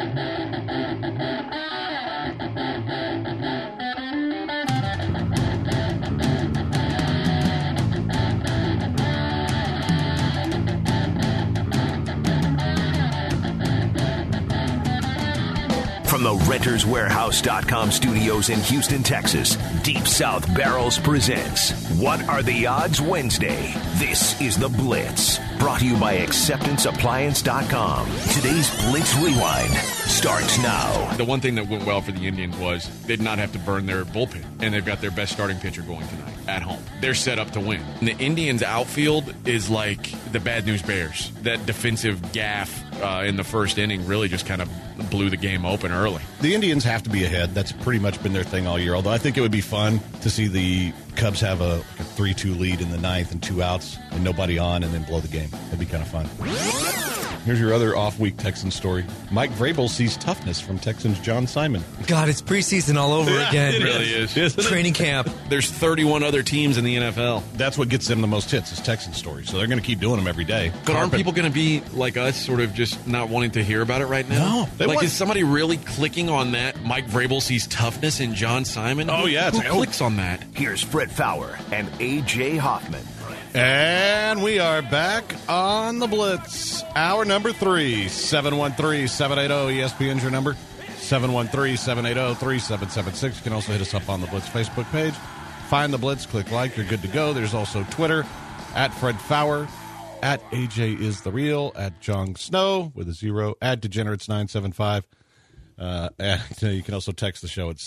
From the RentersWarehouse.com studios in Houston, Texas, Deep South Barrels presents What Are the Odds Wednesday. This is The Blitz, brought to you by AcceptanceAppliance.com. Today's Blitz Rewind starts now. The one thing that went well for the Indians was they did not have to burn their bullpen, and they've got their best starting pitcher going tonight at home. They're set up to win. And the Indians' outfield is like the Bad News Bears. That defensive gaffe in the first inning really just kind of blew the game open early. The Indians have to be ahead. That's pretty much been their thing all year, although I think it would be fun to see the Cubs have a 3-2 lead in the ninth and 2 outs and nobody on and then blow the game. That'd be kind of fun. Here's your other off-week Texans story. Mike Vrabel sees toughness from Texans John Simon. God, it's preseason all over again. It really is. Training camp. There's 31 other teams in the NFL. That's what gets them the most hits is Texan stories. So they're going to keep doing them every day. But aren't people going to be like us, sort of just not wanting to hear about it right now? No. Is somebody really clicking on that? Mike Vrabel sees toughness in John Simon? Oh, yeah. Who clicks on that? Here's Fred Fowler and A.J. Hoffman. And we are back on the Blitz. Hour number 3, 713-780. ESPN's your number, 713-780-3776. You can also hit us up on the Blitz Facebook page. Find the Blitz, click like, you're good to go. There's also Twitter, at Fred Fowler, at AJ is the real, at Jong Snow with a 0, at Degenerates975. And you can also text the show at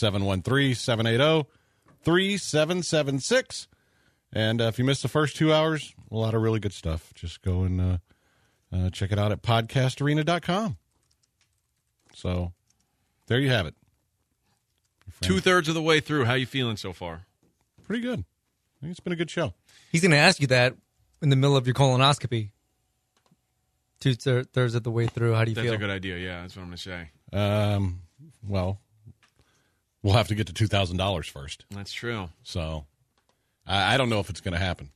713-780-3776. And if you missed the first 2 hours, a lot of really good stuff. Just go and check it out at podcastarena.com. So there you have it. 2/3 of the way through. How you feeling so far? Pretty good. I think it's been a good show. He's going to ask you that in the middle of your colonoscopy. 2/3 of the way through. How do you feel? That's a good idea. Yeah, that's what I'm going to say. Well, we'll have to get to $2,000 first. That's true. So I don't know if it's going to happen.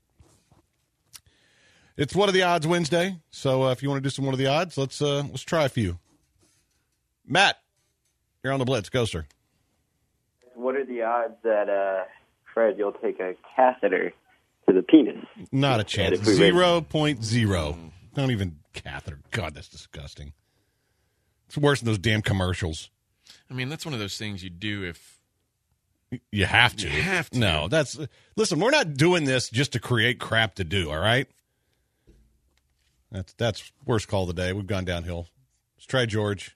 It's What Are the Odds Wednesday. So if you want to do some What Are the Odds, let's try a few. Matt, you're on the Blitz. Go, sir. What are the odds that, Fred, you'll take a catheter to the penis? Not a chance. 0.0. Not even catheter. God, that's disgusting. It's worse than those damn commercials. I mean, that's one of those things you do if you have to. You have to. No, listen, we're not doing this just to create crap to do, all right? That's worst call of the day. We've gone downhill. Let's try George.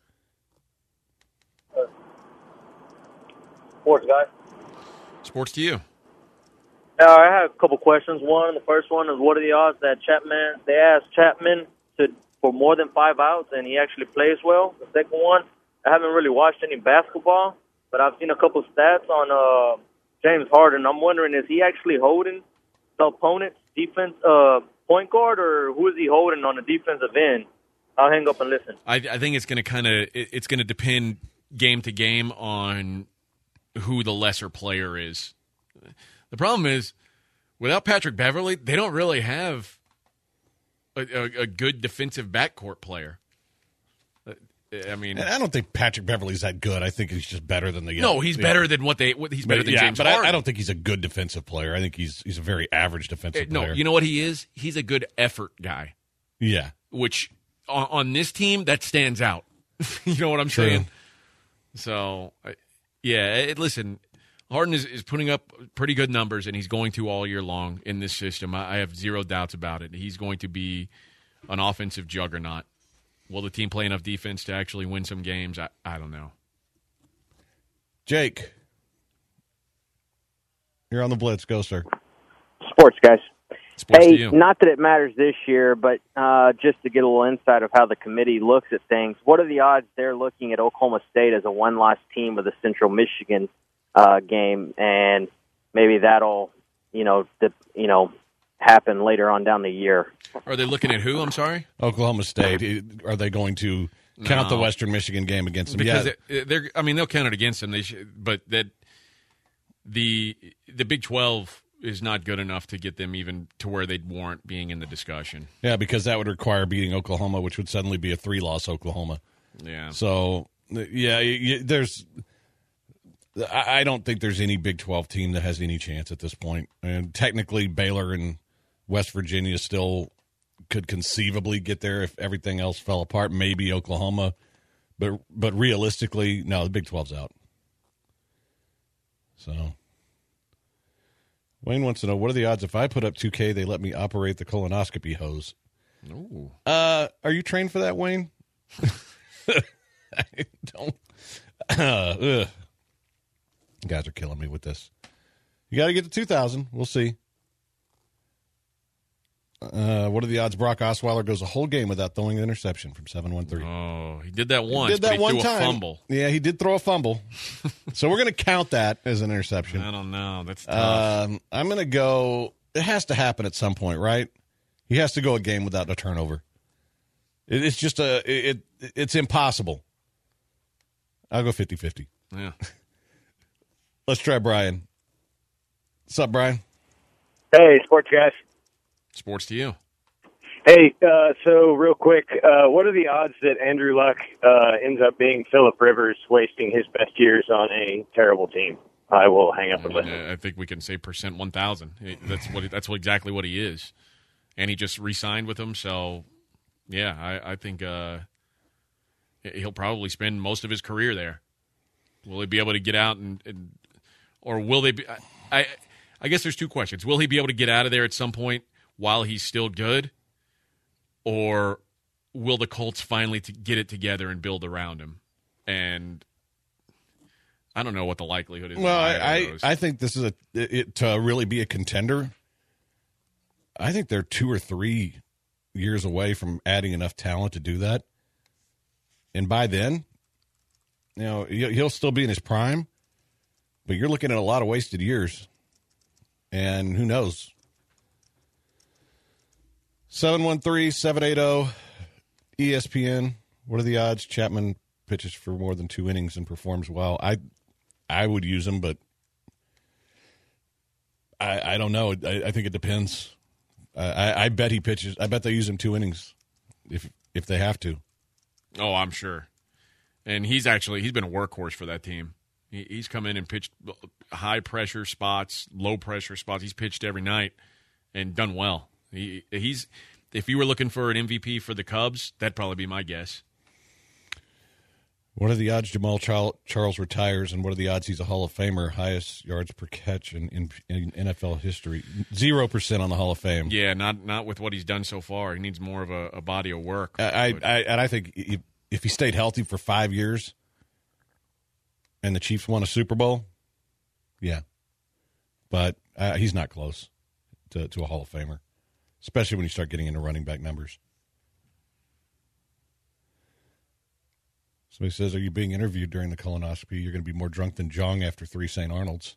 Sports guy. Sports to you. I have a couple questions. The first one is, what are the odds that they asked Chapman for more than 5 outs and he actually plays well? The second one, I haven't really watched any basketball, but I've seen a couple stats on James Harden. I'm wondering, is he actually holding the opponent's defense point guard, or who is he holding on the defensive end? I'll hang up and listen. I think it's going to depend game to game on who the lesser player is. The problem is, without Patrick Beverley, they don't really have a good defensive backcourt player. I mean, and I don't think Patrick Beverley's that good. I think he's just better than the. No, he's better than he's better than James Harden. I don't think he's a good defensive player. I think he's a very average defensive player. No, you know what he is? He's a good effort guy. Yeah, which on this team that stands out. You know what I'm saying? So, listen, Harden is putting up pretty good numbers, and he's going to all year long in this system. I have zero doubts about it. He's going to be an offensive juggernaut. Will the team play enough defense to actually win some games? I don't know. Jake, you're on the Blitz. Go, sir. Sports, guys. Sports to you. Not that it matters this year, but just to get a little insight of how the committee looks at things, what are the odds they're looking at Oklahoma State as a one-loss team with a Central Michigan game, and maybe that'll, happen later on down the year? Are they looking at who? I'm sorry? Oklahoma State. Are they going to count the Western Michigan game against them? Because they'll count it against them. But that the Big 12 is not good enough to get them even to where they'd warrant being in the discussion. Yeah, because that would require beating Oklahoma, which would suddenly be a 3-loss Oklahoma. Yeah. So, there's. I don't think there's any Big 12 team that has any chance at this point. And technically, Baylor and West Virginia still could conceivably get there if everything else fell apart. Maybe Oklahoma, but realistically, no, the Big 12's out. So, Wayne wants to know, what are the odds if I put up 2K, they let me operate the colonoscopy hose? Ooh. Are you trained for that, Wayne? I don't. You guys are killing me with this. You got to get to 2,000. We'll see. What are the odds Brock Osweiler goes a whole game without throwing an interception from 713? Oh, he did that once. He did that one threw time. A fumble. Yeah, he did throw a fumble. So we're going to count that as an interception. I don't know. That's tough. I'm going to go. It has to happen at some point, right? He has to go a game without a turnover. It's just it's impossible. I'll go 50-50. Yeah. Let's try Brian. What's up, Brian? Hey, sports guys. Sports to you. Hey, so real quick, what are the odds that Andrew Luck ends up being Phillip Rivers, wasting his best years on a terrible team? I will hang up and listen. I think we can say % 1,000. That's exactly what he is, and he just re-signed with him. So, yeah, I think he'll probably spend most of his career there. Will he be able to get out or will they be? I guess there's two questions. Will he be able to get out of there at some point while he's still good, or will the Colts finally get it together and build around him? And I don't know what the likelihood is. Well, I think this is to really be a contender. I think they're 2 or 3 years away from adding enough talent to do that. And by then, he'll still be in his prime, but you're looking at a lot of wasted years. And who knows? 713-780 ESPN. What are the odds Chapman pitches for more than 2 innings and performs well? I would use him, but I don't know. I think it depends. I bet he pitches. I bet they use him 2 innings if they have to. Oh, I'm sure. And he's been a workhorse for that team. He's come in and pitched high pressure spots, low pressure spots. He's pitched every night and done well. He's if you were looking for an MVP for the Cubs, that'd probably be my guess. What are the odds Jamal Charles retires, and what are the odds he's a Hall of Famer, highest yards per catch in NFL history? 0% on the Hall of Fame. Yeah, not with what he's done so far. He needs more of a body of work. I think if he stayed healthy for 5 years and the Chiefs won a Super Bowl, yeah. But he's not close to a Hall of Famer, especially when you start getting into running back numbers. Somebody says, are you being interviewed during the colonoscopy? You're going to be more drunk than Jong after 3 St. Arnold's.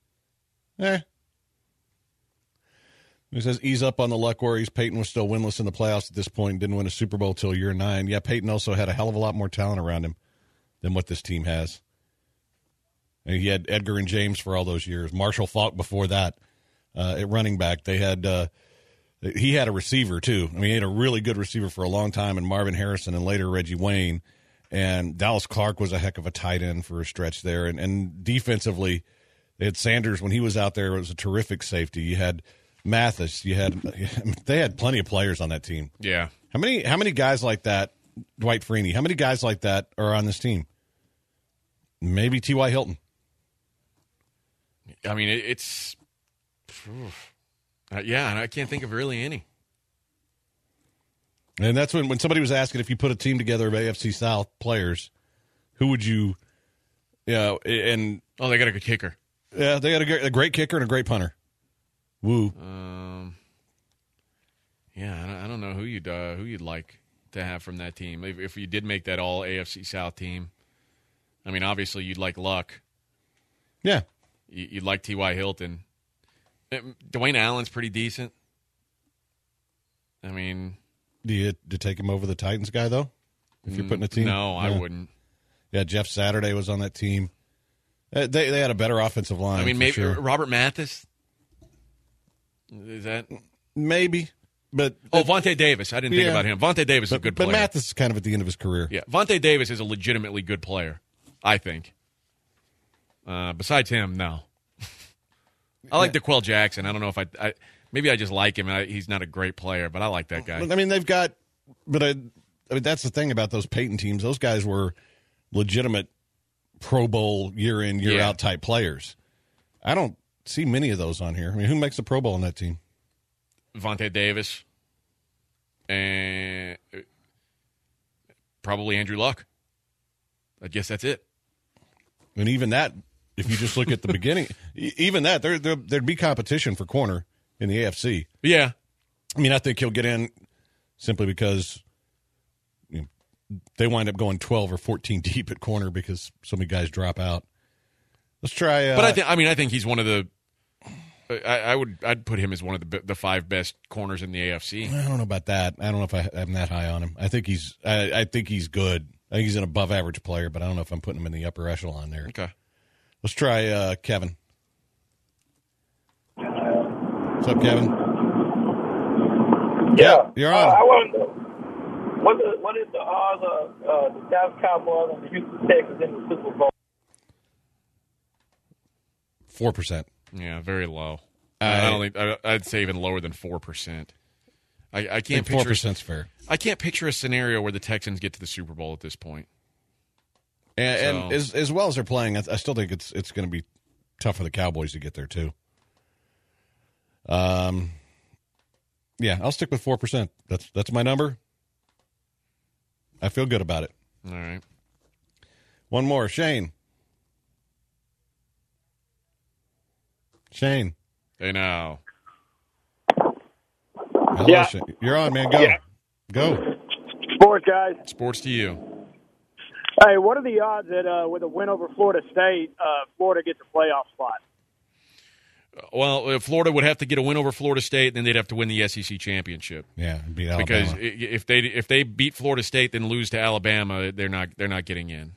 He says, ease up on the Luck worries. Peyton was still winless in the playoffs at this point and didn't win a Super Bowl till year 9. Yeah, Peyton also had a hell of a lot more talent around him than what this team has. And he had Edgar and James for all those years. Marshall Faulk before that at running back. They had he had a receiver, too. I mean, he had a really good receiver for a long time, and Marvin Harrison and later Reggie Wayne. And Dallas Clark was a heck of a tight end for a stretch there. And defensively, they had Sanders when he was out there. It was a terrific safety. You had Mathis. They had plenty of players on that team. Yeah. How many guys like that, Dwight Freeney, how many guys like that are on this team? Maybe T.Y. Hilton. I mean, it's yeah, and I can't think of really any. And that's when somebody was asking if you put a team together of AFC South players, who would you, and they got a good kicker. Yeah, they got a great kicker and a great punter. Woo. Yeah, I don't know who you'd like to have from that team if you did make that all AFC South team. I mean, obviously you'd like Luck. Yeah, you'd like T.Y. Hilton. Dwayne Allen's pretty decent. I mean. Do you take him over the Titans guy, though, if you're putting a team? No, I wouldn't. Yeah, Jeff Saturday was on that team. They had a better offensive line. I mean, maybe sure. Robert Mathis? Is that? Maybe. But Vontae Davis. I didn't think about him. Vontae Davis is a good player. But Mathis is kind of at the end of his career. Yeah, Vontae Davis is a legitimately good player, I think. Besides him, no. I like DeQuell Jackson. I don't know if I maybe I just like him. He's not a great player, but I like that guy. I mean, they've got – but I mean, that's the thing about those Peyton teams. Those guys were legitimate Pro Bowl year-in, year-out type players. I don't see many of those on here. I mean, who makes the Pro Bowl on that team? Vontae Davis and probably Andrew Luck. I guess that's it. And even that, if you just look at the beginning, even that, there'd be competition for corner in the AFC. Yeah. I mean, I think he'll get in simply because they wind up going 12 or 14 deep at corner because so many guys drop out. Let's try. But I think he's one of the. I'd put him as one of the 5 best corners in the AFC. I don't know about that. I don't know if I'm that high on him. I think he's good. I think he's an above average player, but I don't know if I'm putting him in the upper echelon there. Okay. Let's try Kevin. What's up, Kevin? Yeah, you're on. I want to know what is the odds of the Dallas Cowboys and the Houston Texans in the Super Bowl? 4%. Yeah, very low. I don't think I'd say even lower than 4%. I can't picture 4%'s fair. I can't picture a scenario where the Texans get to the Super Bowl at this point. And as well as they're playing, I still think it's going to be tough for the Cowboys to get there too. Yeah, I'll stick with 4%. That's my number. I feel good about it. All right. One more, Shane. Shane. Hey now. Hello, Shane. You're on, man. Go. Yeah. Go. Sports, guys. Sports to you. Hey, what are the odds that with a win over Florida State, Florida gets a playoff spot? Well, Florida would have to get a win over Florida State, then they'd have to win the SEC championship. Yeah, beat Alabama. Because if they beat Florida State then lose to Alabama, they're not getting in.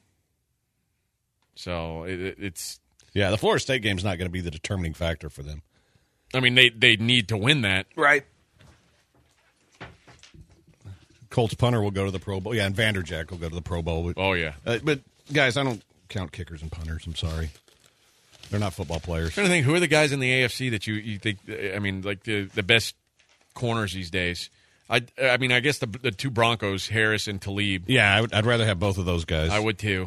So it's the Florida State game's not going to be the determining factor for them. I mean, they need to win that, Right. Colts punter will go to the Pro Bowl. Yeah, and Vanderjack will go to the Pro Bowl. Oh yeah, but guys, I don't count kickers and punters. I'm sorry. They're not football players. I'm trying to think, who are the guys in the AFC that you think? I mean, like the best corners these days. I mean, I guess the 2 Broncos, Harris and Talib. Yeah, I'd rather have both of those guys. I would too.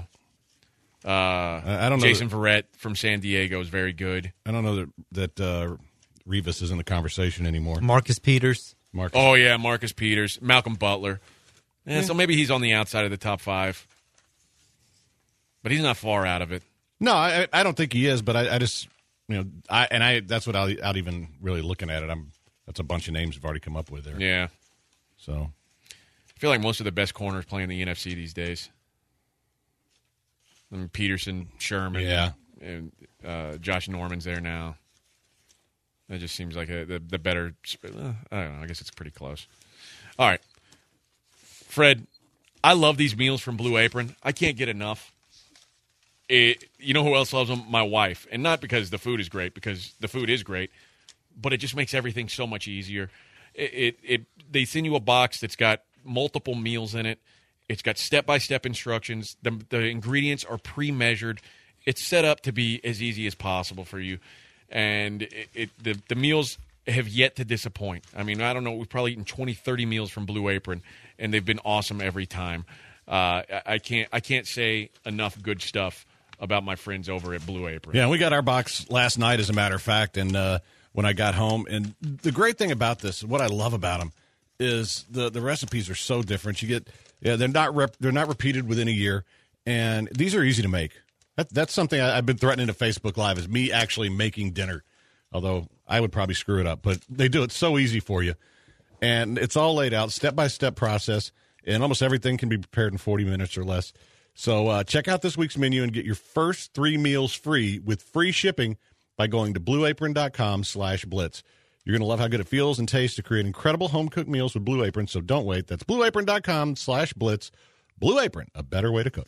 I don't know. Jason Verrett from San Diego is very good. I don't know that Revis is in the conversation anymore. Marcus Peters. Oh yeah, Marcus Peters, Malcolm Butler. Yeah, so maybe he's on the outside of the top 5, but he's not far out of it. No, I don't think he is, but I just that's what I'll even really looking at it. That's a bunch of names I've already come up with there. Yeah. So I feel like most of the best corners play in the NFC these days. I mean, Peterson, Sherman, and Josh Norman's there now. That just seems like the better. I don't know. I guess it's pretty close. All right, Fred, I love these meals from Blue Apron. I can't get enough. You know who else loves them? My wife. And not because the food is great, because the food is great, but it just makes everything so much easier. They send you a box that's got multiple meals in it. It's got step-by-step instructions. The ingredients are pre-measured. It's set up to be as easy as possible for you. And the meals have yet to disappoint. I mean, I don't know. We've probably eaten 20, 30 meals from Blue Apron, and they've been awesome every time. I can't say enough good stuff about my friends over at Blue Apron. Yeah, we got our box last night, as a matter of fact, and when I got home. And the great thing about this, what I love about them, is the recipes are so different. You get they're not repeated within a year, and these are easy to make. That's something I've been threatening to Facebook Live, is me actually making dinner, although I would probably screw it up. But they do it so easy for you, and it's all laid out, step-by-step process, and almost everything can be prepared in 40 minutes or less. So check out this week's menu and get your first 3 meals free with free shipping by going to blueapron.com/blitz. You're going to love how good it feels and tastes to create incredible home-cooked meals with Blue Apron, so don't wait. That's blueapron.com/blitz. Blue Apron, a better way to cook.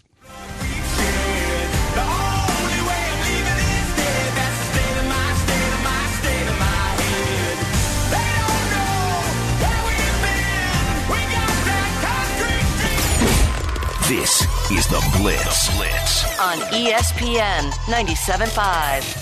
This is The Blitz. On ESPN 97.5.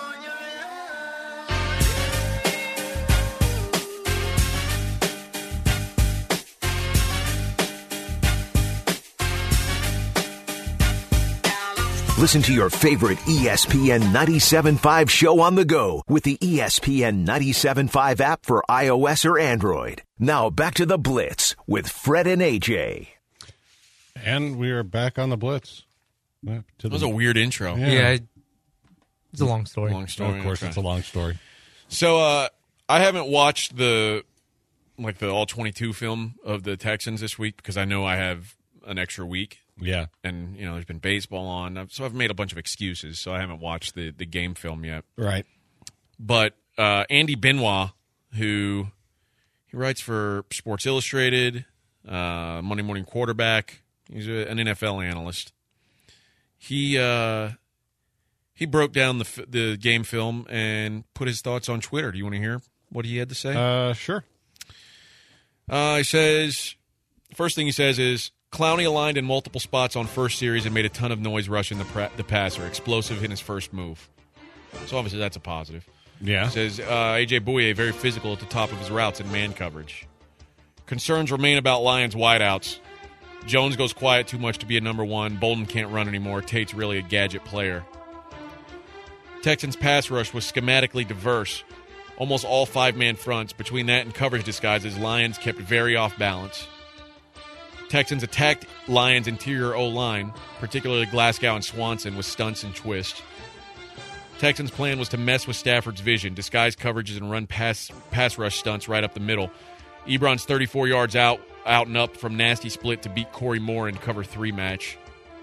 Listen to your favorite ESPN 97.5 show on the go with the ESPN 97.5 app for iOS or Android. Now back to The Blitz with Fred and AJ. And we are back on The Blitz. That was a weird intro. Yeah. It's a long story. Long story. Of course, it's a long story. So I haven't watched the all 22 film of the Texans this week because I know I have an extra week. Yeah. And, there's been baseball on. So I've made a bunch of excuses, so I haven't watched the game film yet. Right. But Andy Benoit, who he writes for Sports Illustrated, Monday Morning Quarterback. He's an NFL analyst. He broke down the game film and put his thoughts on Twitter. Do you want to hear what he had to say? Sure. He says, first thing he says is, Clowney aligned in multiple spots on first series and made a ton of noise rushing the passer. Explosive in his first move. So obviously that's a positive. Yeah. He says, A.J. Bouye very physical at the top of his routes in man coverage. Concerns remain about Lions wideouts. Jones goes quiet too much to be a number one. Bolden can't run anymore. Tate's really a gadget player. Texans' pass rush was schematically diverse. Almost all five-man fronts. Between that and coverage disguises, Lions kept very off balance. Texans attacked Lions' interior O-line, particularly Glasgow and Swanson, with stunts and twists. Texans' plan was to mess with Stafford's vision, disguise coverages, and run pass rush stunts right up the middle. Ebron's 34 yards out and up from nasty split to beat Corey Moore in cover 3 match.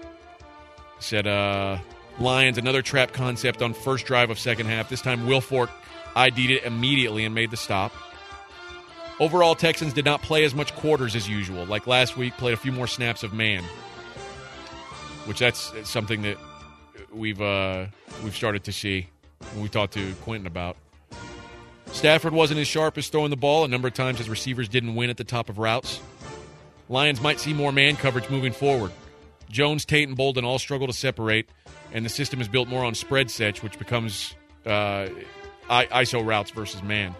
Said, Lions, another trap concept on first drive of second half. This time Wilfork ID'd it immediately and made the stop. Overall, Texans did not play as much quarters as usual. Like last week, played a few more snaps of man, which that's something that we've started to see when we talked to Quentin about. Stafford wasn't as sharp as throwing the ball. A number of times his receivers didn't win at the top of routes. Lions might see more man coverage moving forward. Jones, Tate, and Bolden all struggle to separate, and the system is built more on spread sets, which becomes ISO routes versus man.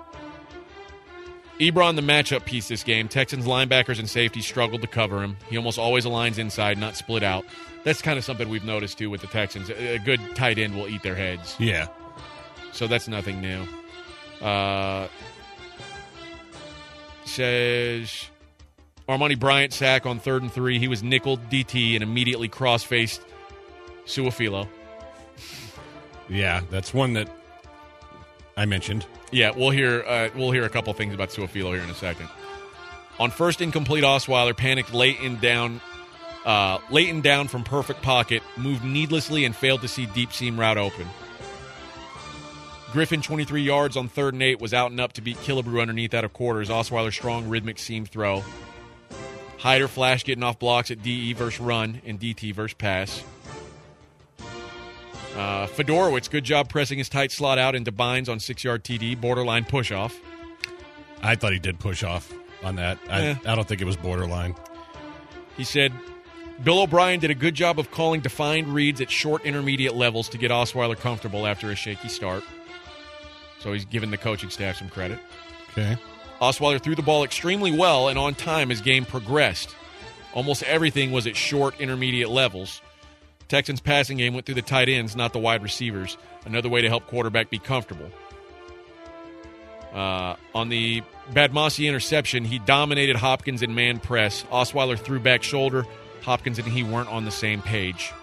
Ebron, the matchup piece this game. Texans linebackers and safeties struggled to cover him. He almost always aligns inside, not split out. That's kind of something we've noticed, too, with the Texans. A good tight end will eat their heads. Yeah. So that's nothing new. Says Armani Bryant sack on 3rd and 3. He was nickeled DT and immediately cross-faced Su'a-Filo. Yeah, that's one that I mentioned. Yeah, we'll hear a couple things about Su'a-Filo here in a second. On first incomplete, Osweiler panicked late and down from perfect pocket, moved needlessly, and failed to see deep seam route open. Griffin, 23 yards on 3rd and 8, was out and up to beat Killebrew underneath out of quarters. Osweiler strong rhythmic seam throw. Hyder flash getting off blocks at DE versus run and DT versus pass. Fedorowicz, good job pressing his tight slot out into binds on 6-yard TD, borderline push-off. I thought he did push off on that. I don't think it was borderline. He said, Bill O'Brien did a good job of calling defined reads at short intermediate levels to get Osweiler comfortable after a shaky start. So he's giving the coaching staff some credit. Okay. Osweiler threw the ball extremely well and on time as game progressed. Almost everything was at short intermediate levels. Texans' passing game went through the tight ends, not the wide receivers. Another way to help quarterback be comfortable. On the Badmossi interception, he dominated Hopkins in man press. Osweiler threw back shoulder. Hopkins and he weren't on the same page.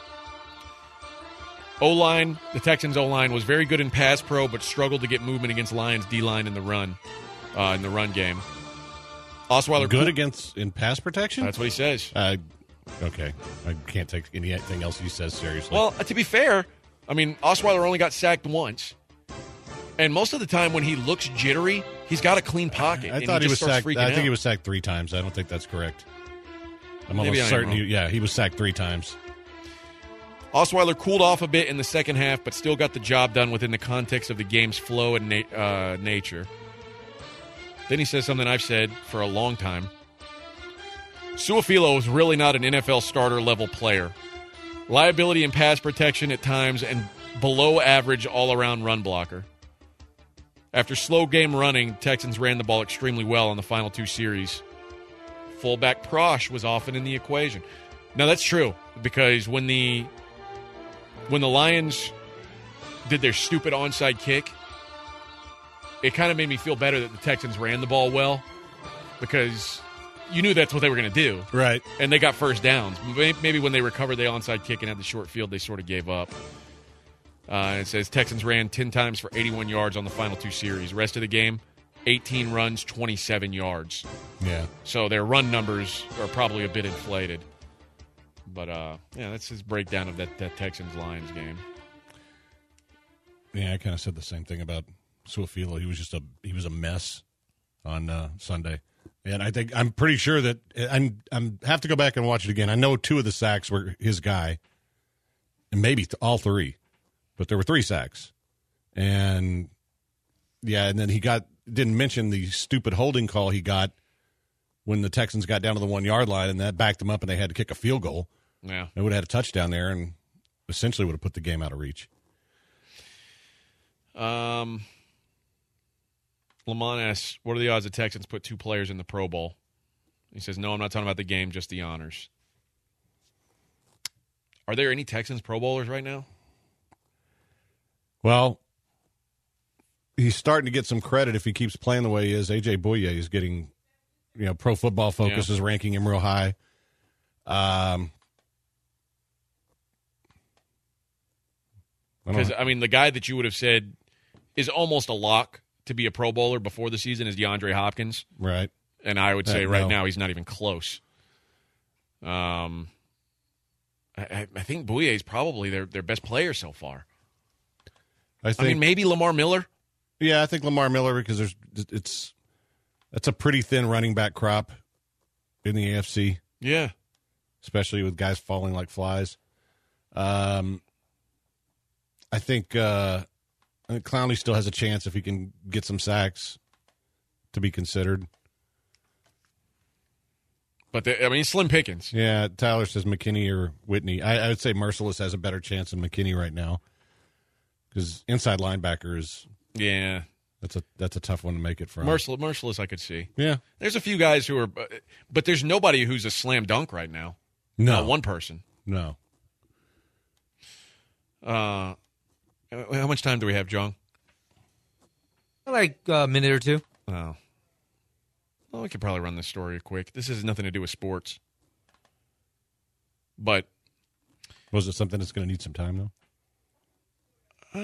O-line, the Texans' O-line was very good in pass pro, but struggled to get movement against Lions' D-line in the run game. Osweiler good in pass protection? That's what he says. Okay. I can't take anything else he says seriously. Well, to be fair, I mean, Osweiler only got sacked once. And most of the time when he looks jittery, he's got a clean pocket. I thought he was sacked. I think out. he was sacked 3 times. I don't think that's correct. I'm Maybe almost certain. He was sacked 3 times. Osweiler cooled off a bit in the second half, but still got the job done within the context of the game's flow and nature. Then he says something I've said for a long time. Su'a-Filo is really not an NFL starter-level player. Liability and pass protection at times and below average all-around run blocker. After slow game running, Texans ran the ball extremely well in the final 2 series. Fullback Prosh was often in the equation. Now, that's true, because when the Lions did their stupid onside kick, it kind of made me feel better that the Texans ran the ball well, because you knew that's what they were going to do. Right. And they got first downs. Maybe when they recovered the onside kick and had the short field, they sort of gave up. It says Texans ran 10 times for 81 yards on the final 2 series. Rest of the game, 18 runs, 27 yards. Yeah. So their run numbers are probably a bit inflated. But, that's his breakdown of that Texans-Lions game. Yeah, I kind of said the same thing about Su'a-Filo. He was a mess on Sunday. And I'm pretty sure that I'm have to go back and watch it again. I know 2 of the sacks were his guy, and maybe all 3, but there were 3 sacks. And and then he didn't mention the stupid holding call he got when the Texans got down to the 1-yard line, and that backed them up, and they had to kick a field goal. Yeah, they would have had a touchdown there, and essentially would have put the game out of reach. Lamont asks, what are the odds the Texans put 2 players in the Pro Bowl? He says, no, I'm not talking about the game, just the honors. Are there any Texans Pro Bowlers right now? Well, he's starting to get some credit if he keeps playing the way he is. A.J. Bouye is getting, Pro Football Focus is ranking him real high. Because, the guy that you would have said is almost a lock to be a Pro Bowler before the season is DeAndre Hopkins. Right. And I would say now he's not even close. I think Bouye is probably their best player so far. Maybe Lamar Miller. Yeah, I think Lamar Miller, because that's a pretty thin running back crop in the AFC. Yeah. Especially with guys falling like flies. I think Clowney still has a chance if he can get some sacks to be considered. But, slim pickings. Yeah, Tyler says McKinney or Whitney. I would say Merciless has a better chance than McKinney right now, because inside linebacker is that's a tough one to make it from. Merciless I could see. Yeah. There's a few guys who are – but there's nobody who's a slam dunk right now. No. Not one person. No. How much time do we have, John? Like a minute or 2. Oh. Well, we could probably run this story quick. This has nothing to do with sports. But. Was it something that's going to need some time, though?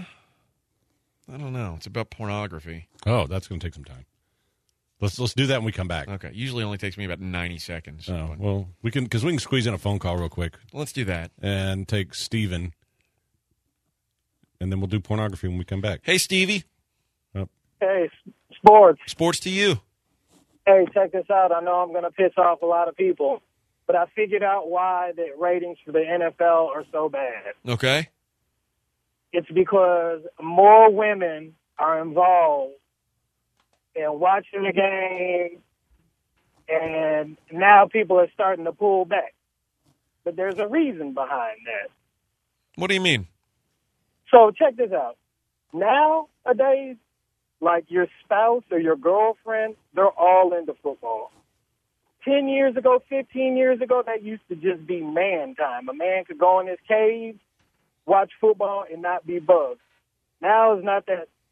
I don't know. It's about pornography. Oh, that's going to take some time. Let's do that when we come back. Okay. Usually only takes me about 90 seconds. Oh, well, we can squeeze in a phone call real quick. Let's do that. And take Steven. And then we'll do pornography when we come back. Hey, Stevie. Oh. Hey, sports. Sports to you. Hey, check this out. I know I'm going to piss off a lot of people, but I figured out why the ratings for the NFL are so bad. Okay. It's because more women are involved in watching the game, and now people are starting to pull back. But there's a reason behind that. What do you mean? So check this out. Nowadays, like your spouse or your girlfriend, they're all into football. 10 years ago, 15 years ago, that used to just be man time. A man could go in his cave, watch football, and not be bugged. Now it's not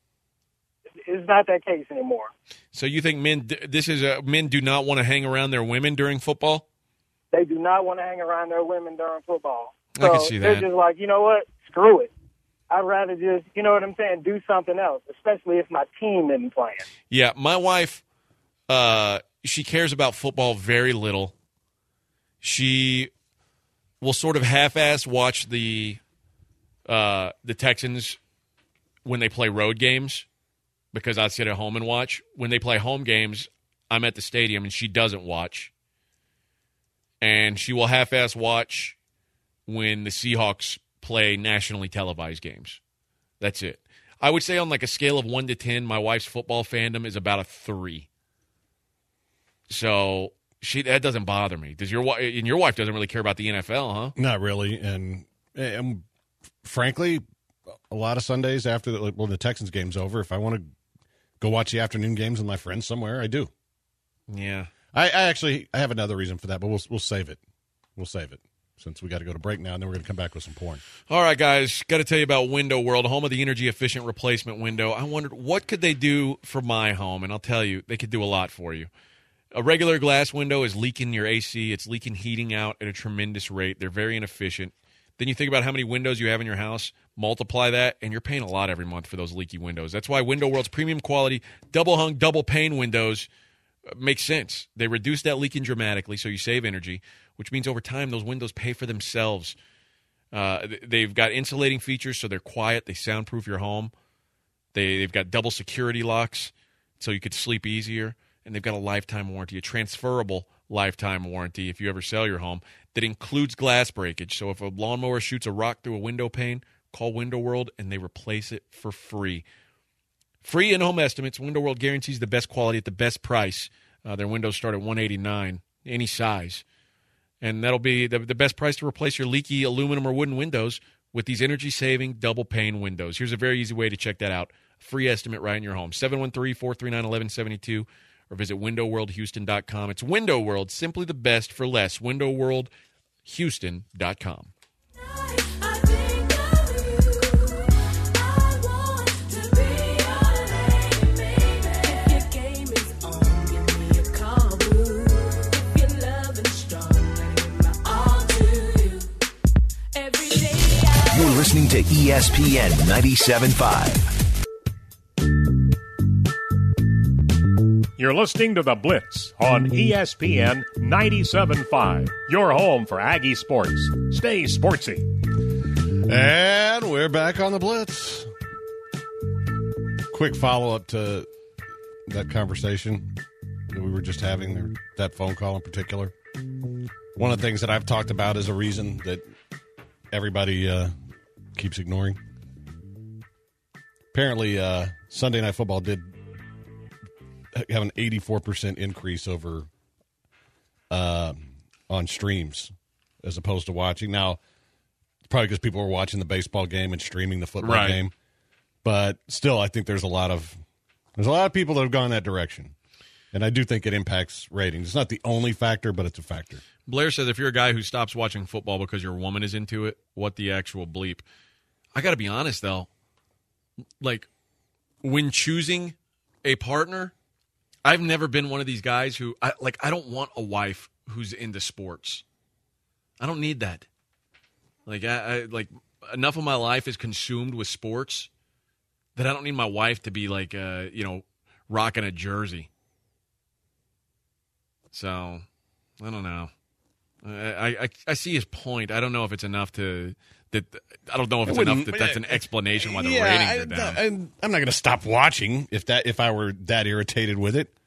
that case anymore. So you think men do not want to hang around their women during football? They do not want to hang around their women during football. So I can see that. They're just like, you know what? Screw it. I'd rather just, you know what I'm saying, do something else, especially if my team isn't playing. Yeah, my wife, she cares about football very little. She will sort of half-ass watch the Texans when they play road games, because I sit at home and watch. When they play home games, I'm at the stadium, and she doesn't watch. And she will half-ass watch when the Seahawks play nationally televised games. That's it. I would say on like a scale of 1 to 10, my wife's football fandom is about a 3. So that doesn't bother me. Does your wife doesn't really care about the NFL, huh? Not really, and frankly, a lot of Sundays after the Texans game's over, if I want to go watch the afternoon games with my friends somewhere, I do. Yeah, I actually have another reason for that, but we'll save it. We'll save it since we got to go to break now, and then we're going to come back with some porn. All right, guys, got to tell you about Window World, home of the energy-efficient replacement window. I wondered, what could they do for my home? And I'll tell you, they could do a lot for you. A regular glass window is leaking your AC. It's leaking heating out at a tremendous rate. They're very inefficient. Then you think about how many windows you have in your house, multiply that, and you're paying a lot every month for those leaky windows. That's why Window World's premium quality, double-hung, double-pane windows make sense. They reduce that leaking dramatically, so you save energy, which means over time those windows pay for themselves. They've got insulating features, so they're quiet. They soundproof your home. They've got double security locks, so you could sleep easier. And they've got a lifetime warranty, a transferable lifetime warranty if you ever sell your home that includes glass breakage. So if a lawnmower shoots a rock through a window pane, call Window World, and they replace it for free. Free in-home estimates. Window World guarantees the best quality at the best price. Their windows start at $189, any size. And that'll be the best price to replace your leaky aluminum or wooden windows with these energy-saving double-pane windows. Here's a very easy way to check that out. Free estimate right in your home. 713-439-1172 or visit windowworldhouston.com. It's Window World, simply the best for less. windowworldhouston.com. You're listening to ESPN 97.5. You're listening to The Blitz on ESPN 97.5. Your home for Aggie sports. Stay sportsy. And we're back on The Blitz. Quick follow-up to that conversation that we were just having, that phone call in particular. One of the things that I've talked about is a reason that everybody keeps ignoring. Apparently, Sunday Night Football did have an 84% increase over on streams as opposed to watching. Now, it's probably because people were watching the baseball game and streaming the football game. But still, I think there's a lot of people that have gone that direction. And I do think it impacts ratings. It's not the only factor, but it's a factor. Blair says if you're a guy who stops watching football because your woman is into it, what the actual bleep. I got to be honest, though. Like, when choosing a partner, I've never been one of these guys who, I don't want a wife who's into sports. I don't need that. Like, enough of my life is consumed with sports that I don't need my wife to be like, rocking a jersey. So, I don't know. I see his point. I don't know if it's enough that's an explanation why the ratings are down. I'm not going to stop watching if I were that irritated with it.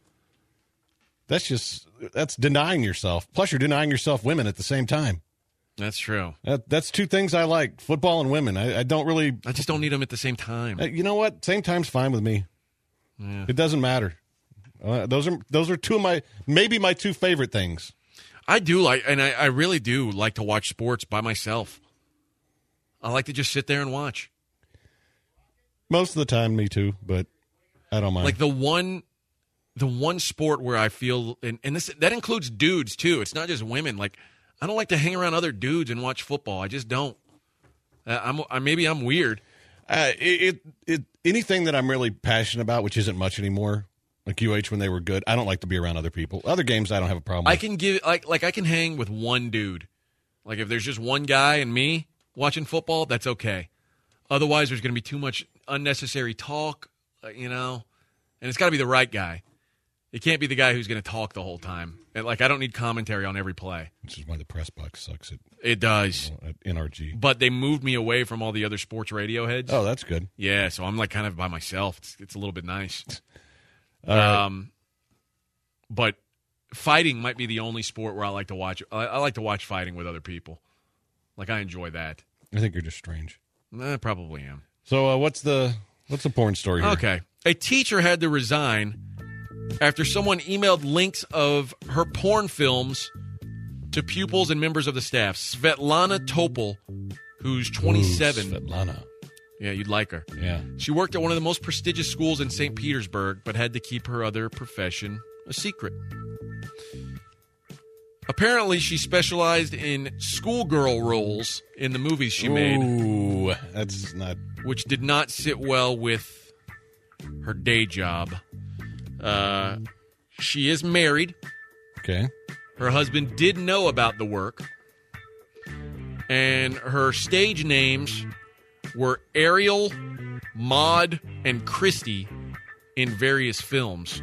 That's denying yourself. Plus, you're denying yourself women at the same time. That's true. That's two things I like: football and women. I just don't need them at the same time. You know what? Same time's fine with me. Yeah. It doesn't matter. Those are two of my two favorite things. I do like, and I really do like to watch sports by myself. I like to just sit there and watch. Most of the time, me too, but I don't mind. Like the one sport where I feel, and that includes dudes too. It's not just women. Like, I don't like to hang around other dudes and watch football. I just don't. Maybe I'm weird. Anything that I'm really passionate about, which isn't much anymore, like UH when they were good, I don't like to be around other people. Other games, I don't have a problem with. I can give I can hang with one dude. Like, if there's just one guy and me watching football, that's okay. Otherwise, there's going to be too much unnecessary talk, and it's got to be the right guy. It can't be the guy who's going to talk the whole time. And, I don't need commentary on every play. Which is why the press box sucks. It does. At NRG. But they moved me away from all the other sports radio heads. Oh, that's good. Yeah, so I'm kind of by myself. It's a little bit nice. But fighting might be the only sport where I like to watch. I like to watch fighting with other people. I enjoy that. I think you're just strange. I probably am. So what's the porn story here? Okay. A teacher had to resign after someone emailed links of her porn films to pupils and members of the staff. Svetlana Topol, who's 27. Ooh, Svetlana. Yeah, you'd like her. Yeah. She worked at one of the most prestigious schools in St. Petersburg, but had to keep her other profession a secret. Apparently, she specialized in schoolgirl roles in the movies she made. Ooh, that's not... Which did not sit well with her day job. She is married. Okay. Her husband did know about the work. And her stage names were Ariel, Maud, and Christy in various films.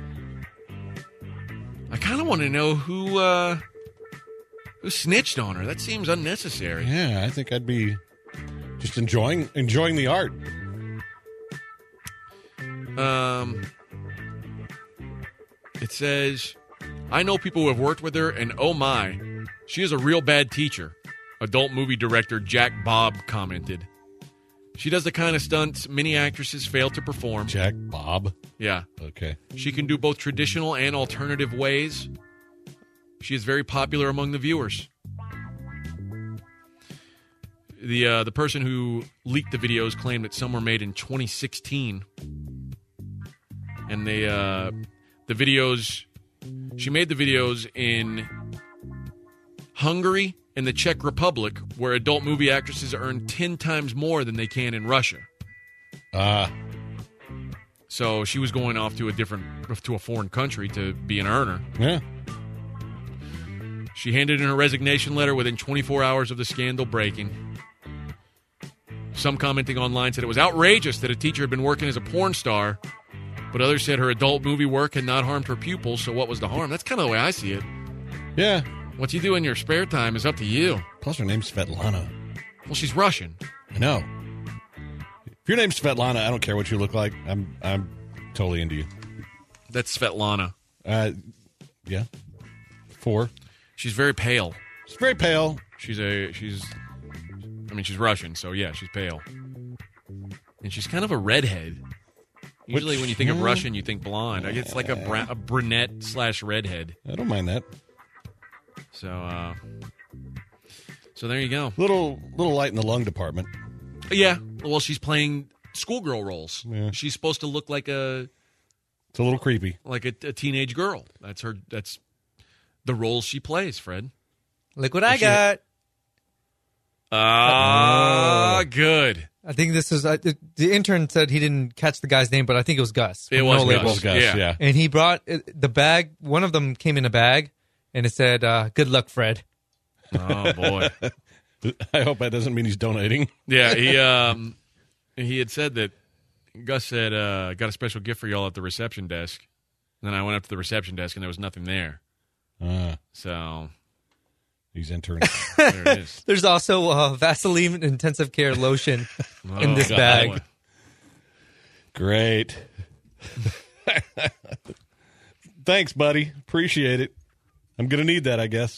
I kind of want to know who snitched on her. That seems unnecessary. Yeah, I think I'd be just enjoying the art. It says, I know people who have worked with her, and oh my, she is a real bad teacher. Adult movie director Jack Bob commented. She does the kind of stunts many actresses fail to perform. Jack Bob? Yeah. Okay. She can do both traditional and alternative ways. She is very popular among the viewers. The person who leaked the videos claimed that some were made in 2016. And the videos, she made the videos in Hungary and the Czech Republic, where adult movie actresses earn 10 times more than they can in Russia. So she was going off to a foreign country to be an earner. Yeah. She handed in her resignation letter within 24 hours of the scandal breaking. Some commenting online said it was outrageous that a teacher had been working as a porn star, but others said her adult movie work had not harmed her pupils, so what was the harm? That's kind of the way I see it. Yeah. What you do in your spare time is up to you. Plus, her name's Svetlana. Well, she's Russian. I know. If your name's Svetlana, I don't care what you look like. I'm totally into you. That's Svetlana. Yeah. 4. She's very pale. She's very pale. She's Russian, so yeah, she's pale. And she's kind of a redhead. Usually when you think of Russian, you think blonde. It's like a brunette/redhead. I don't mind that. So there you go. Little light in the lung department. Yeah. Well, she's playing schoolgirl roles. Yeah. She's supposed to look like It's a little creepy. Like a teenage girl. That's the role she plays, Fred. Look what I got. Good. I think this is the intern said he didn't catch the guy's name, but I think it was Gus. It was Gus. Yeah. And he brought the bag. One of them came in a bag, and it said, "Good luck, Fred." Oh boy. I hope that doesn't mean he's donating. Yeah, he had said that Gus said, got a special gift for y'all at the reception desk. And then I went up to the reception desk and there was nothing there. So he's interning. There it is. There's also Vaseline intensive care lotion in this bag. Great. Thanks, buddy. Appreciate it. I'm going to need that, I guess.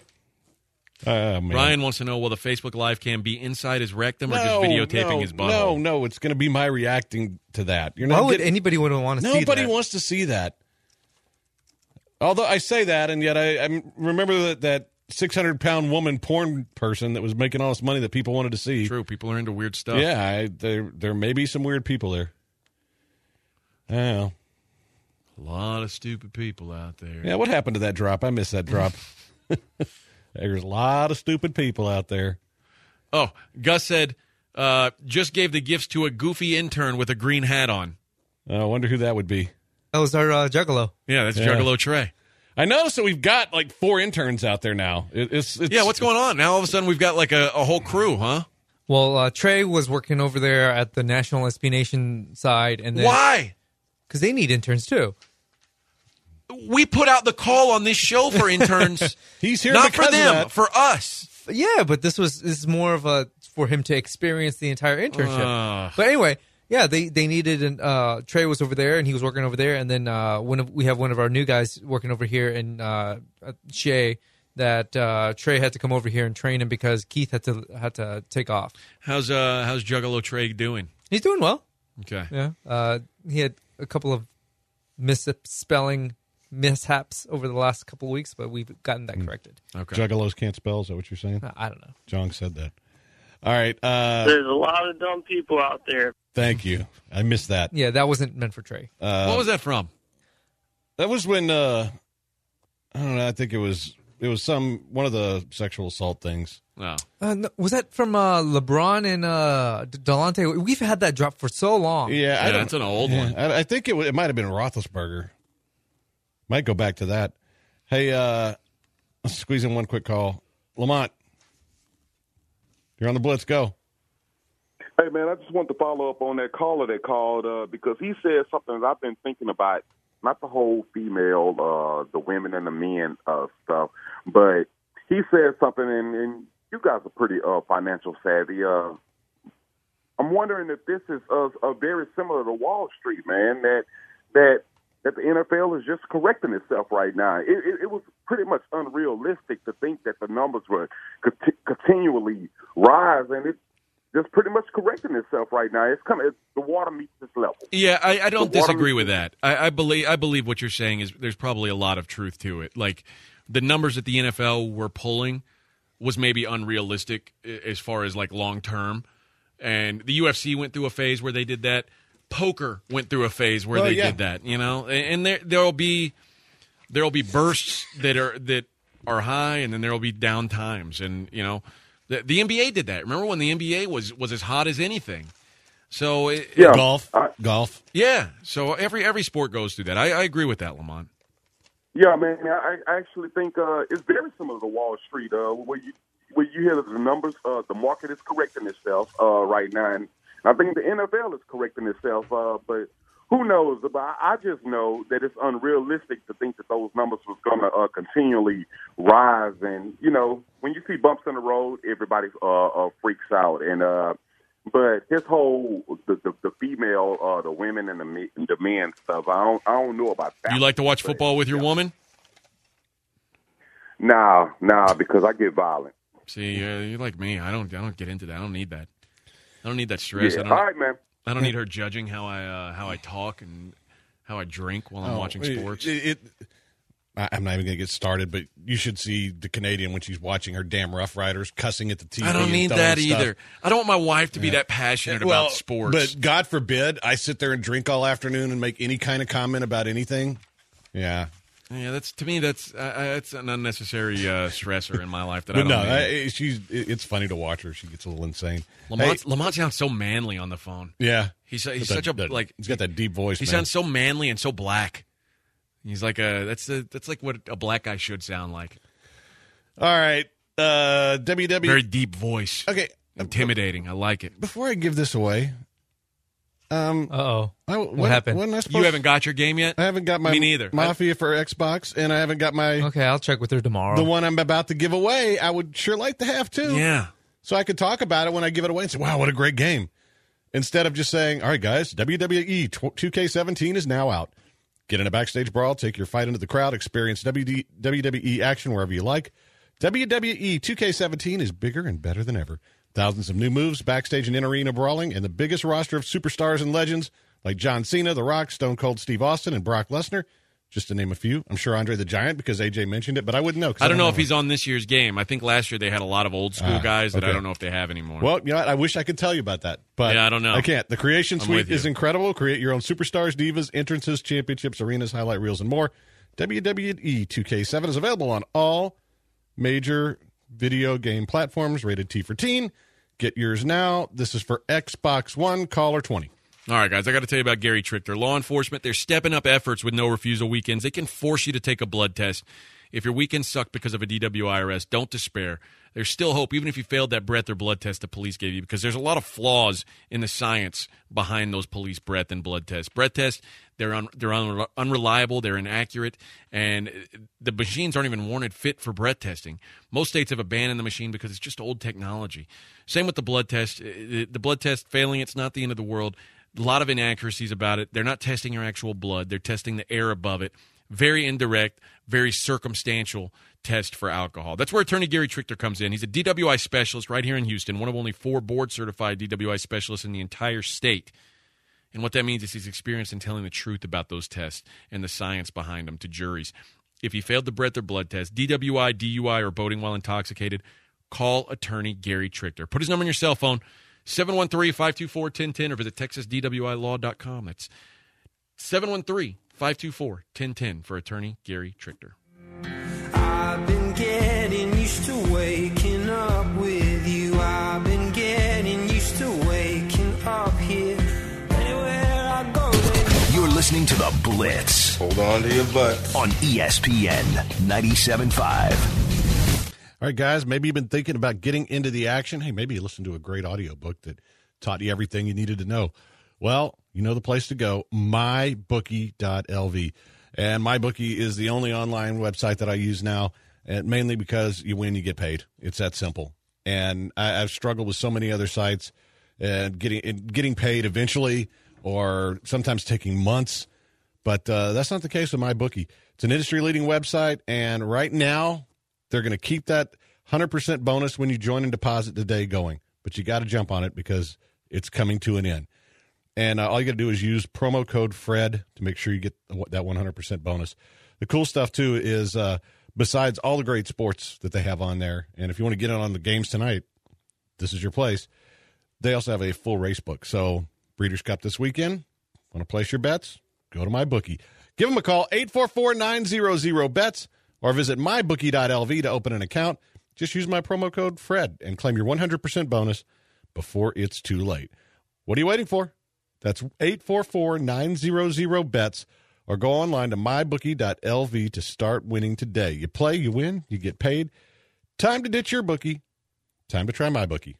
Ryan wants to know, will the Facebook Live cam be inside his rectum or just videotaping his butthole? No, it's going to be my reacting to that. Why would anybody want to see that? Nobody wants to see that. Although I say that, and yet I remember that 600-pound woman porn person that was making all this money that people wanted to see. True, people are into weird stuff. Yeah, there may be some weird people there. I don't know. A lot of stupid people out there. Yeah, what happened to that drop? I missed that drop. There's a lot of stupid people out there. Oh, Gus said, just gave the gifts to a goofy intern with a green hat on. I wonder who that would be. That was our Juggalo. Yeah, that's Juggalo Trey. I noticed that we've got like 4 interns out there now. It's yeah, what's going on? Now all of a sudden we've got like a whole crew, huh? Well, Trey was working over there at the National SB Nation side. And then, why? Because they need interns too. We put out the call on this show for interns. He's here not because for them, of that. for us. Yeah, but this is more of for him to experience the entire internship. But anyway, yeah, they needed Trey was over there and he was working over there, and then we have one of our new guys working over here in Shea that Trey had to come over here and train him because Keith had to take off. How's Juggalo Trey doing? He's doing well. Okay. Yeah. He had a couple of misspelling mishaps over the last couple of weeks, but we've gotten that corrected. Okay. Juggalos can't spell. Is that what you're saying? I don't know. Jong said that. All right. There's a lot of dumb people out there. Thank you. I missed that. Yeah, that wasn't meant for Trey. What was that from? That was when I don't know. I think it was one of the sexual assault things. Oh. No, was that from LeBron and Delonte? We've had that drop for so long. Yeah, that's an old one. I think it might have been Roethlisberger. Might go back to that. Hey, let's squeeze in one quick call. Lamont, you're on the Blitz. Go. Hey, man, I just want to follow up on that caller that called because he said something that I've been thinking about, not the whole female, the women and the men stuff, but he said something, and you guys are pretty financial savvy. I'm wondering if this is very similar to Wall Street, man, that the NFL is just correcting itself right now. It was pretty much unrealistic to think that the numbers would continually rise, and it's just pretty much correcting itself right now. The water meets this level. Yeah, I don't disagree with that. I believe what you're saying is there's probably a lot of truth to it. Like the numbers that the NFL were pulling was maybe unrealistic as far as like long term, and the UFC went through a phase where they did that. Poker went through a phase where they did that, and there'll be bursts that are high, and then there'll be down times, and the NBA did that. Remember when the NBA was as hot as anything? So golf. Yeah. So every sport goes through that. I agree with that, Lamont. Yeah, man. I actually think it's very similar to Wall Street. Where you hear the numbers, the market is correcting itself right now, and I think the NFL is correcting itself. But who knows? But I just know that it's unrealistic to think that those numbers was going to continually rise. And when you see bumps in the road, everybody freaks out. And but this whole the female, the women and the men stuff, I don't know about that. You like to watch football with your woman? Nah, because I get violent. See, you're like me. I don't get into that. I don't need that. I don't need that stress. Yeah. All right, man. I don't need her judging how I talk and how I drink while I'm watching sports. I'm not even going to get started, but you should see the Canadian when she's watching her damn Rough Riders cussing at the TV. I don't need that either. I don't want my wife to be that passionate about sports. But God forbid I sit there and drink all afternoon and make any kind of comment about anything. Yeah. Yeah, that's an unnecessary stressor in my life that I don't need. It's funny to watch her. She gets a little insane. Lamont sounds so manly on the phone. Yeah, he's such a he's got that deep voice. He sounds so manly and so black. He's like that's like what a black guy should sound like. All right, WW, very deep voice. Okay, intimidating. I like it. Before I give this away. What happened? You haven't got your game yet? I haven't got my Me neither. Mafia for Xbox, and I haven't got my... Okay, I'll check with her tomorrow. The one I'm about to give away, I would sure like to have, too. Yeah. So I could talk about it when I give it away and say, wow, what a great game. Instead of just saying, all right, guys, WWE 2K17 is now out. Get in a backstage brawl, take your fight into the crowd, experience WWE action wherever you like. WWE 2K17 is bigger and better than ever. Thousands of new moves, backstage and in-arena brawling, and the biggest roster of superstars and legends like John Cena, The Rock, Stone Cold Steve Austin, and Brock Lesnar, just to name a few. I'm sure Andre the Giant because AJ mentioned it, but I wouldn't know. I don't know if he's on this year's game. I think last year they had a lot of old school guys that I don't know if they have anymore. Well, you know what? I wish I could tell you about that, but I don't know. I can't. The Creation Suite is incredible. Create your own superstars, divas, entrances, championships, arenas, highlight reels, and more. WWE 2K7 is available on all major video game platforms, rated T for teen. Get yours now. This is for Xbox One. Caller 20. All right, guys, I got to tell you about Gary Trichter. Law enforcement, they're stepping up efforts with no refusal weekends. They can force you to take a blood test. If your weekend sucked because of a DWI arrest, don't despair. There's still hope, even if you failed that breath or blood test the police gave you, because there's a lot of flaws in the science behind those police breath and blood tests. Breath tests, they're unreliable, they're inaccurate, and the machines aren't even warranted fit for breath testing. Most states have abandoned the machine because it's just old technology. Same with the blood test. The blood test failing, it's not the end of the world. A lot of inaccuracies about it. They're not testing your actual blood. They're testing the air above it. Very indirect, very circumstantial test for alcohol. That's where attorney Gary Trichter comes in. He's a DWI specialist right here in Houston, one of only 4 board-certified DWI specialists in the entire state. And what that means is he's experienced in telling the truth about those tests and the science behind them to juries. If he failed the breath or blood test, DWI, DUI, or boating while intoxicated, call attorney Gary Trichter. Put his number on your cell phone, 713-524-1010, or visit TexasDWILaw.com. That's 713-524-1010 for attorney Gary Trichter. I've been getting used to waking up with you. I've been getting used to waking up here. Anywhere I go, You're listening to The Blitz. Hold on to your butt. On ESPN 97.5. All right, guys, maybe you've been thinking about getting into the action. Hey, maybe you listened to a great audiobook that taught you everything you needed to know. Well, you know the place to go, mybookie.lv. And MyBookie is the only online website that I use now, and mainly because you win, you get paid. It's that simple. And I've struggled with so many other sites and getting paid eventually, or sometimes taking months. But that's not the case with MyBookie. It's an industry-leading website, and right now they're going to keep that 100% bonus when you join and deposit today going. But you got to jump on it because it's coming to an end. And all you got to do is use promo code FRED to make sure you get that 100% bonus. The cool stuff, too, is besides all the great sports that they have on there, and if you want to get in on the games tonight, this is your place. They also have a full race book. So Breeders' Cup this weekend, want to place your bets? Go to MyBookie. Give them a call, 844-900-BETS, or visit mybookie.lv to open an account. Just use my promo code FRED and claim your 100% bonus before it's too late. What are you waiting for? That's 844-900-BETS, or go online to mybookie.lv to start winning today. You play, you win, you get paid. Time to ditch your bookie. Time to try MyBookie.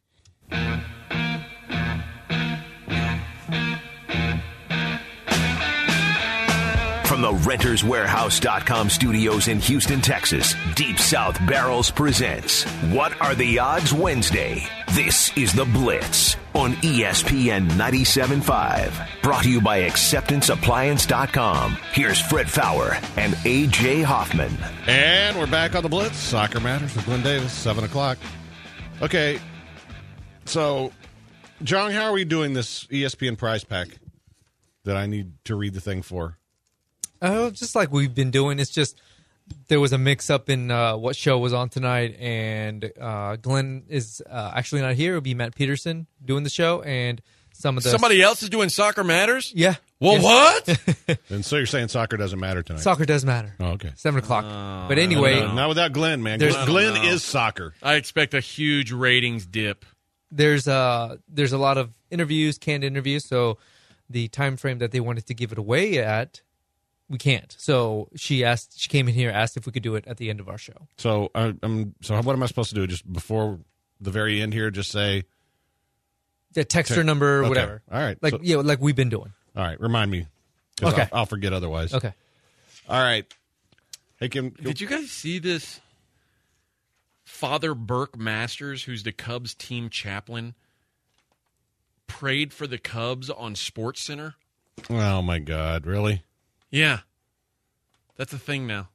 From the RentersWarehouse.com studios in Houston, Texas, Deep South Barrels presents What Are the Odds Wednesday? This is The Blitz on ESPN 97.5. Brought to you by AcceptanceAppliance.com. Here's Fred Fowler and A.J. Hoffman. And we're back on The Blitz. Soccer Matters with Glenn Davis, 7 o'clock. Okay, so, John, how are we doing this ESPN prize pack that I need to read the thing for? Just like we've been doing. It's just there was a mix-up in what show was on tonight, and Glenn is actually not here. It'll be Matt Peterson doing the show, and some of the... Somebody else is doing Soccer Matters? Yeah. Well, what? And so you're saying soccer doesn't matter tonight? Soccer does matter. Oh, okay. 7 o'clock. But anyway... Not without Glenn, man. Glenn is soccer. I expect a huge ratings dip. There's a lot of interviews, canned interviews, so the time frame that they wanted to give it away at... We can't. So she came in here, asked if we could do it at the end of our show. So so what am I supposed to do? Just before the very end here, just say the texture number, okay. whatever. All right. Like like we've been doing. All right. Remind me. Okay. I'll forget otherwise. Okay. All right. Hey, Kim. Did you guys see this? Father Burke Masters, who's the Cubs team chaplain, prayed for the Cubs on SportsCenter. Oh my God! Really? Yeah. That's a thing now.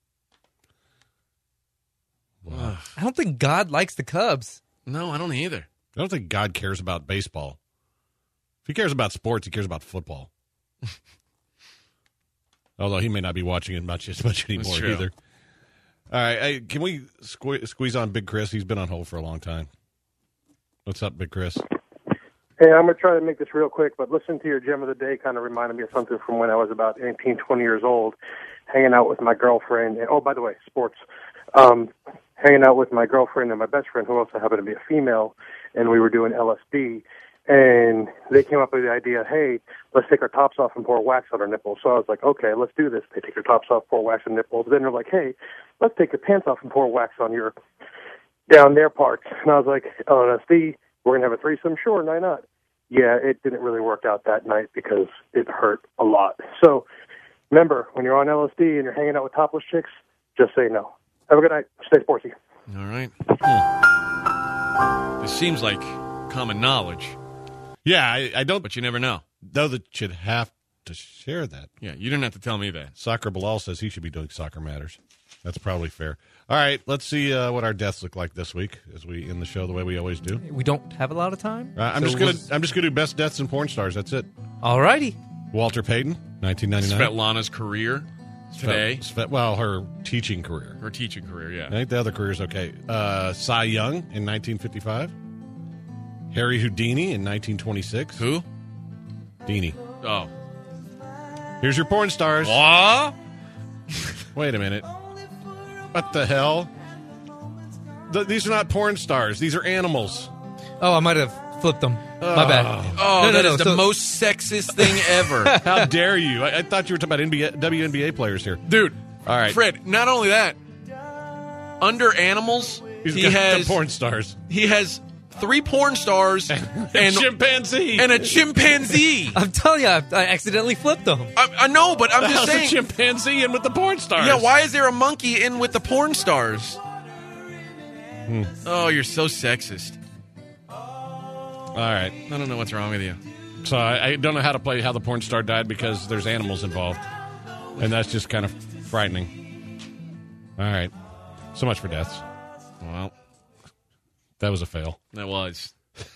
Wow. I don't think God likes the Cubs. No, I don't either. I don't think God cares about baseball. If he cares about sports, he cares about football. Although he may not be watching it as much anymore either. All right. Hey, can we squeeze on Big Chris? He's been on hold for a long time. What's up, Big Chris? Hey, I'm going to try to make this real quick, but listening to your gem of the day kind of reminded me of something from when I was about 18, 20 years old, hanging out with my girlfriend. And, oh, by the way, sports. Hanging out with my girlfriend and my best friend, who also happened to be a female, and we were doing LSD. And they came up with the idea, hey, let's take our tops off and pour wax on our nipples. So I was like, okay, let's do this. They take their tops off, pour wax on nipples. Then they're like, hey, let's take your pants off and pour wax on your down their parts. And I was like, LSD, we're going to have a threesome? Sure, why not? Yeah, it didn't really work out that night because it hurt a lot. So remember, when you're on LSD and you're hanging out with topless chicks, just say no. Have a good night. Stay sportsy. All right. This seems like common knowledge. Yeah, I don't... But you never know. Though that should have to share that. Yeah, you didn't have to tell me that. Soccer Bilal says he should be doing Soccer Matters. That's probably fair. All right, let's see what our deaths look like this week as we end the show the way we always do. We don't have a lot of time. I'm just gonna do best deaths and porn stars. That's it. All righty. Walter Payton, 1999. Svetlana's career today. Well, her teaching career. Her teaching career, yeah. I think the other career's okay. Cy Young in 1955. Harry Houdini in 1926. Who? Dini. Oh. Here's your porn stars. What? Wait a minute. What the hell? These are not porn stars. These are animals. Oh, I might have flipped them. My bad. Oh, that is the most sexist thing ever. How dare you? I thought you were talking about WNBA players here. Dude. All right. Fred, not only that, under animals, he has the porn stars. He has 3 porn stars and chimpanzee. And a chimpanzee. I'm telling you, I accidentally flipped them. I know, but I'm just saying. A chimpanzee in with the porn stars. Yeah, why is there a monkey in with the porn stars? Oh, you're so sexist. All right. I don't know what's wrong with you. So I don't know how to play how the porn star died because there's animals involved. And that's just kind of frightening. All right. So much for deaths. Well, that was a fail. That was.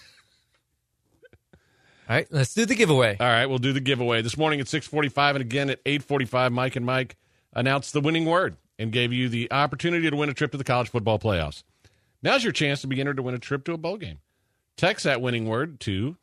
All right, let's do the giveaway. All right, we'll do the giveaway. This morning at 6:45 and again at 8:45, Mike and Mike announced the winning word and gave you the opportunity to win a trip to the college football playoffs. Now's your chance to be entered to win a trip to a bowl game. Text that winning word to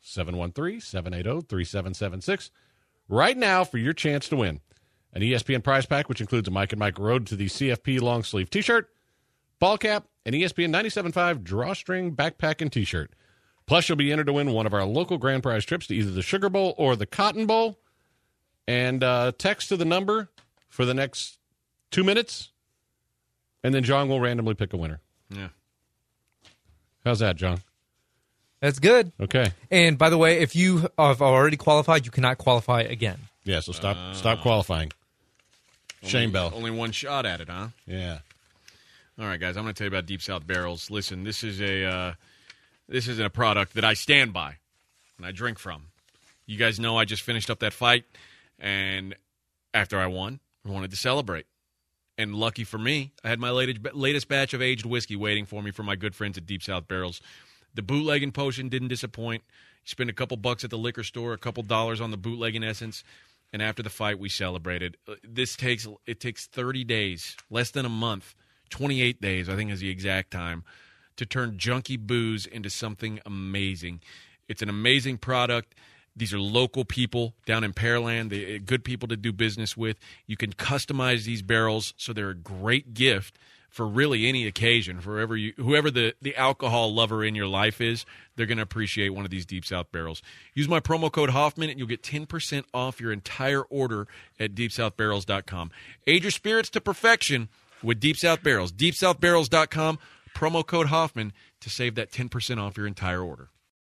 713-780-3776 right now for your chance to win an ESPN prize pack, which includes a Mike and Mike Road to the CFP long sleeve T-shirt, ball cap, an ESPN 97.5 drawstring backpack and T-shirt. Plus, you'll be entered to win one of our local grand prize trips to either the Sugar Bowl or the Cotton Bowl. And text to the number for the next 2 minutes, and then John will randomly pick a winner. Yeah. How's that, John? That's good. Okay. And by the way, if you have already qualified, you cannot qualify again. Yeah, so stop qualifying. Shame bell. Only one shot at it, huh? Yeah. All right, guys, I'm going to tell you about Deep South Barrels. Listen, this is a product that I stand by and I drink from. You guys know I just finished up that fight, and after I won, I wanted to celebrate. And lucky for me, I had my latest batch of aged whiskey waiting for me from my good friends at Deep South Barrels. The bootlegging potion didn't disappoint. You spend a couple bucks at the liquor store, a couple dollars on the bootlegging essence, and after the fight, we celebrated. It takes 30 days, less than a month, 28 days, I think is the exact time, to turn junky booze into something amazing. It's an amazing product. These are local people down in Pearland, they're good people to do business with. You can customize these barrels so they're a great gift for really any occasion. For whoever the alcohol lover in your life is, they're going to appreciate one of these Deep South barrels. Use my promo code Hoffman, and you'll get 10% off your entire order at DeepSouthBarrels.com. Age your spirits to perfection with Deep South Barrels. DeepSouthBarrels.com, promo code Hoffman to save that 10% off your entire order.